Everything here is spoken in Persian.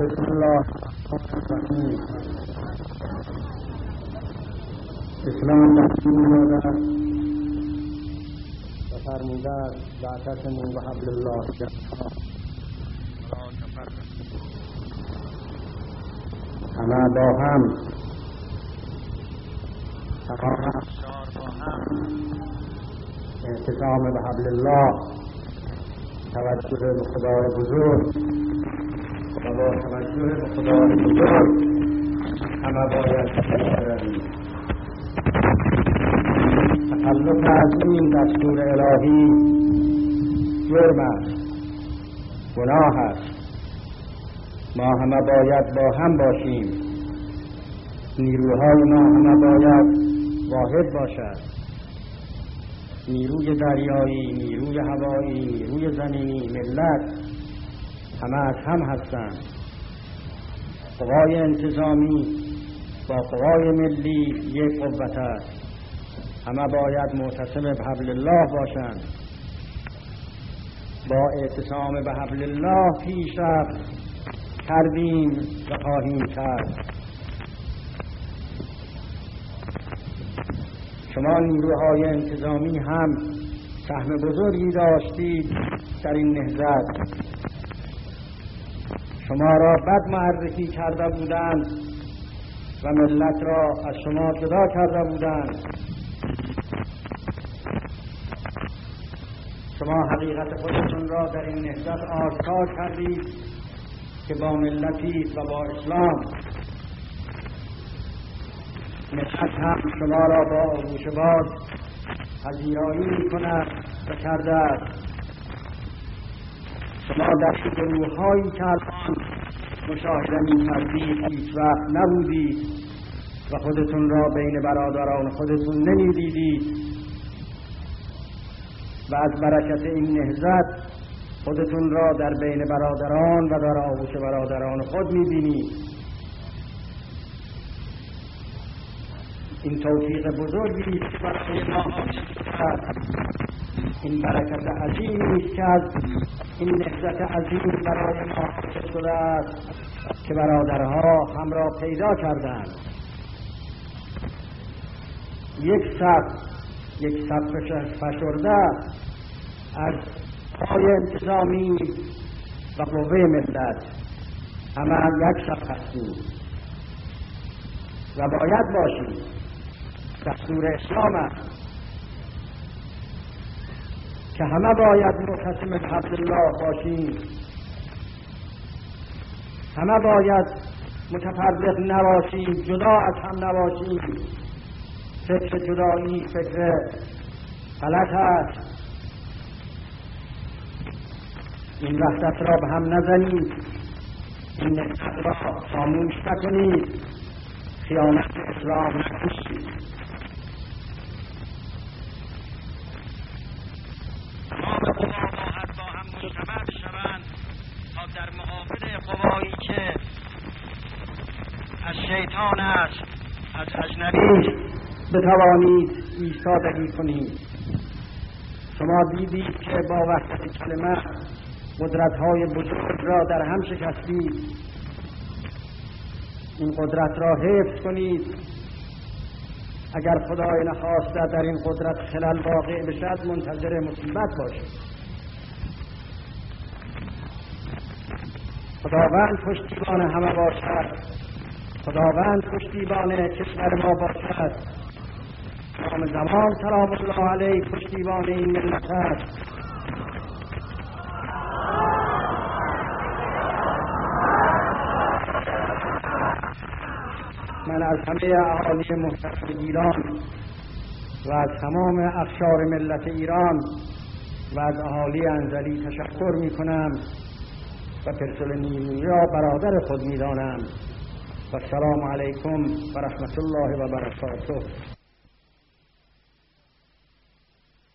بسم الله الرحمن اسلام دستور داده و فرموده است واعتصموا بحبل الله جميعا همه با هم اعتصام به حبل الله، توجه به خدای بزرگ و با توجه به خدای بزرگ همه باید برویم. تخلف از این دستور الهی جرم است، گناه است. ما همه باید با هم باشیم، نیروهای ما همه باید واحد باشد. نیروی دریایی، نیروی هوایی، نیروی زمینی، ملت همه از هم هستند. قوای انتظامی با قوای ملی یک قوت است. همه باید معتصم به حبل الله باشند. با اعتصام به حبل الله پیشرفت کردیم و خواهیم کرد. شما نیروهای انتظامی هم سهم بزرگی داشتید در این نهضت. شما را بد معرفی کرده بودند و ملت را از شما جدا کرده بودند. شما حقیقت خودتون را در این نهضت آشکار کردید که با ملتی و با اسلام. ملت هم شما را با آغوش باز پذیرایی می‌کند و کرده است. شما در گروه‌هایی که الان مشاهده می‌کردید هیچ وقت نبودید و خودتون را بین برادران خودتون نمی‌دیدید و از برکت این نهضت خودتون را در بین برادران و در آغوش برادران خود می‌بینید. این توفیق بزرگی است که برای ما این برکت عظیمی است که از این نهضت عظیم برای ما حاصل شده است که برادرها هم را پیدا کردند. یک صف فشرده از قوای انتظامی و قوه ملت همه یک صف هستیم و باید باشیم. دستور اسلام است که همه باید معتصم به حبل الله باشیم. همه باید متفرق نباشیم، جدا از هم نباشیم. فکر جدایی فکر غلط است. این وحدت را به هم نزنید، این نهضت را خاموش نکنید، خیانت اسلام نکنید. باید با هم مجتمع بشوند تا در مقابل قوایی که از شیطان است، از اجنبی بتوانید ایستادگی کنید. شما دیدید که با وحدت کلمه قدرت‌های بزرگ را در هم شکستید. این قدرت را حفظ کنید. اگر خدای نخواسته در این قدرت خلل واقع بشد منتظر مصیبت باشید. خداوند پشتیبان همه باشد. خداوند پشتیبان کشور ما باشد. امام زمان سلام الله علیه پشتیبان این ملت است. من از همه اهالی محترم ایران و از تمام اقشار ملت ایران و از اهالی انزلی تشکر می کنم و پرسل نیرویی را برادر خود می دانم. و السلام علیکم و رحمت الله و برکاته.